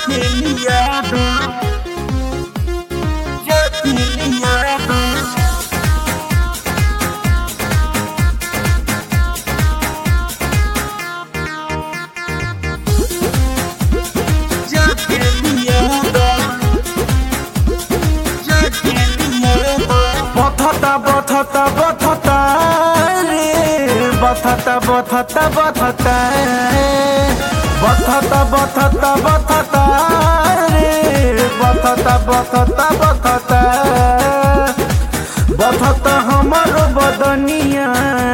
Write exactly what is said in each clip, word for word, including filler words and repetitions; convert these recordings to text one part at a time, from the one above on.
जाके लिया दो, जाके लिया दो, जाके लिया दो, जाके लिया दो। बथता बथता बथता रे, बथता बथता बथता बथता बथता बथता रे, बथता बथता बथता बथता हमारो बदनिया,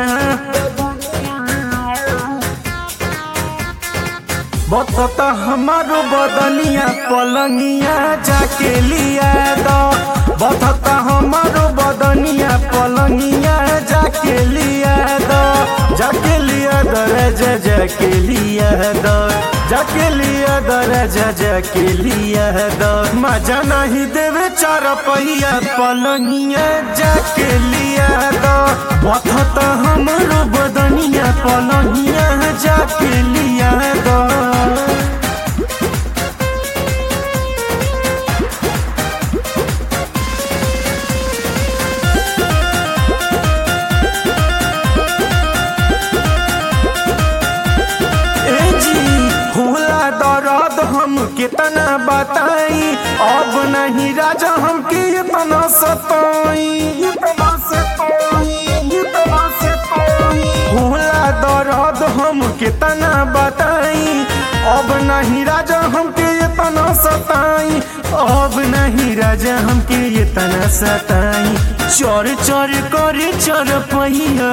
बथता हमारो बदनिया पलंगिया जाके लिया दो, बथता हमारो बदनिया पलंगिया जाके लिया दो, जाके लिया दो राजा जाके लिया दो, जाके लिया दो राजा जाके लिया दो। मजा नहीं देवे चार पहिया पलंगिया जाके लिया दो, बथता हमारो बदनिया पलंगिया जाके लिया दो। दर्द हम कितना बताई, अब नहीं राजा हमके इतना सताई, इतना सताई, इतना सताई। होला दर्द हम कितना बताई, अब नहीं राजा हमके इतना सताई, अब नहीं राजा हमके इतना सताई। चोर चोर करे चोर पहिया,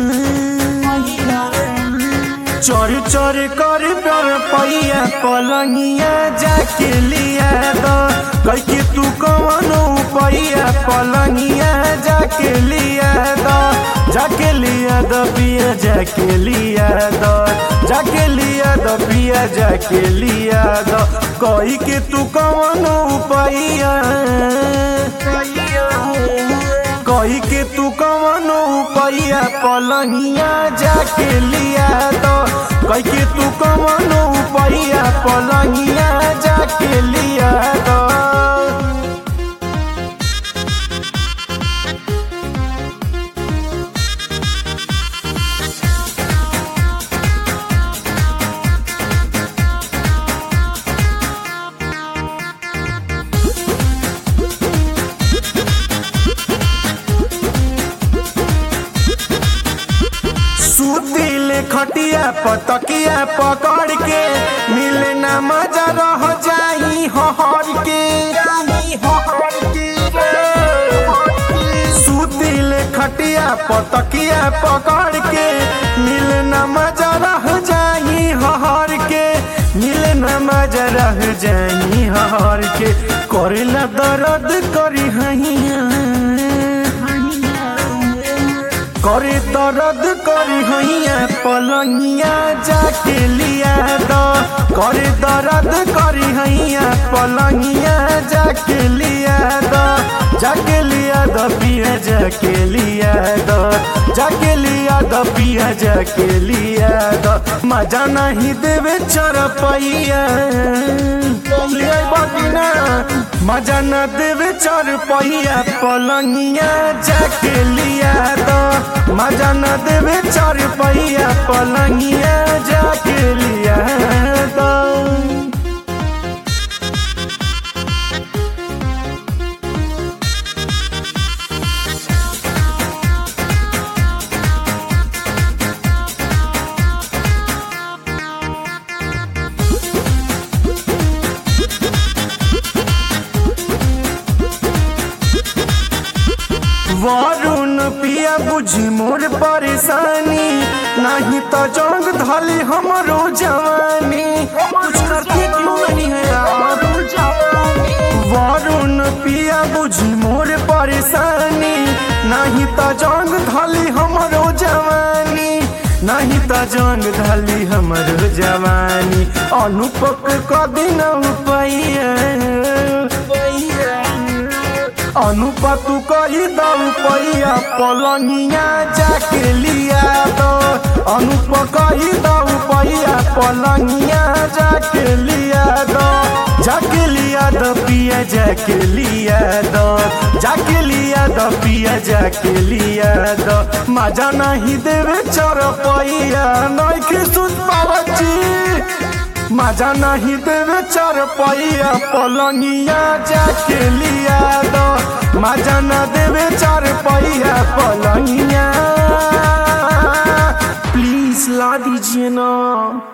चोर चोर कर प्यार पैया पलंगिया जाके लिया दो, कहीं तू कवनो पैया पलंगिया जाके लिया दो, जाके लिया दो पिया जाके लिया दो, जाके लिया दो पिया जाके लिया दो, कहीं के तू कवनो पैया, कहीं के तू कवनो पैया पलंगिया जाके लिया दो, कहीं के तू कवनो पैया पलंगिया जाके लिया दो। सुतिल खटिया पतकिया पकड़ के, मिले ना मजा रह जाई हर के, सुतिल खटिया पतकिया पकड़ के, मिले ना मजा रह जाई हर के, मिले ना मजा रह जाई हर के। करेला दर्द करी हैया, करे दर्द करी हैया पलंगिया जाके लिया दो, करे दर्द करी हैया पलंगिया जाके लिया दो, जाके लिया दो पिया जाके लिया दो, जाके लिया दो पिया जाके लिया दो। मजा नहीं देवे चार पहिया, मजा न देवे चार पहिया पलंगिया जाके लिया दो, मजा न देवे चार पहिया पलंगिया जाके लिया दो। वरुण पिया बुझी मोर परेशानी, नहीं तो जंग धली हमरो जवानी, कुछ करके क्यों नहीं है यार। वरुण पिया बुझी मोर परेशानी, नहीं तो जंग धली हमरो जवानी, नहीं तो जंग धली हमरो जवानी। अनुपक कदिन पैया, अनुपतु कही दऊ पैया पलंगिया जाके लिया दो, अनुप कही दऊ पैया पलंगिया जाके लिया दो, जा लिया दो पिया जाके लिया दो, जाके लिया दो पिया जाके लिया दो। मजा नहीं देवे चरपैया नइखे सुत पावची, मजा नहीं देवे चरपैया पलंगिया जाके लिया दो, मजा न देवे चरपैया पलंगिया, प्लीज ला दीजिए ना।